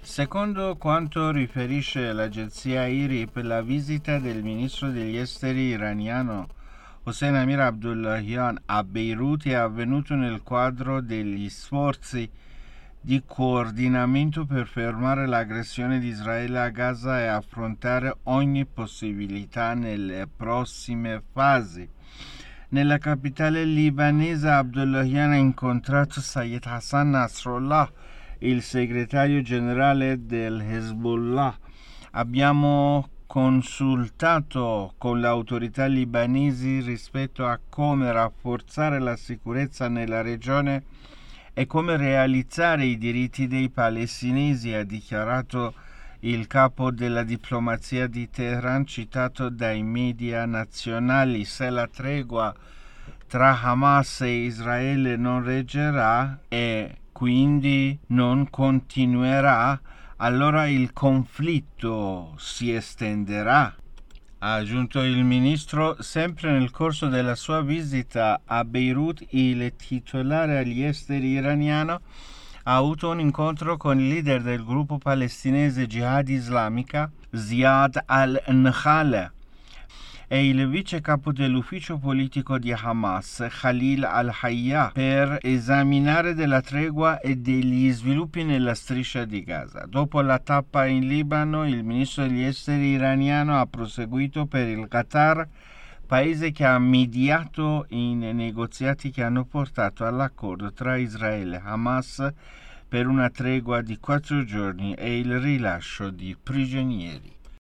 Secondo quanto riferisce l'agenzia IRIB, la visita del ministro degli esteri iraniano Hossein Amir Abdullahian a Beirut è avvenuto nel quadro degli sforzi di coordinamento per fermare l'aggressione di Israele a Gaza e affrontare ogni possibilità nelle prossime fasi. Nella capitale libanese Abdullahian ha incontrato Sayed Hassan Nasrallah, il segretario generale del Hezbollah. Abbiamo consultato con le autorità libanesi rispetto a come rafforzare la sicurezza nella regione e come realizzare i diritti dei palestinesi, ha dichiarato il capo della diplomazia di Teheran, citato dai media nazionali. Se la tregua tra Hamas e Israele non reggerà e quindi non continuerà, allora il conflitto si estenderà, ha aggiunto il ministro. Sempre nel corso della sua visita a Beirut, il titolare agli esteri iraniano ha avuto un incontro con il leader del gruppo palestinese Jihad Islamica, Ziad al-Nakhala, e il vice capo dell'ufficio politico di Hamas, Khalil al-Hayya, per esaminare della tregua e degli sviluppi nella striscia di Gaza. Dopo la tappa in Libano, il ministro degli esteri iraniano ha proseguito per il Qatar, paese che ha mediato in negoziati che hanno portato all'accordo tra Israele e Hamas per una tregua di 4 giorni e il rilascio di prigionieri.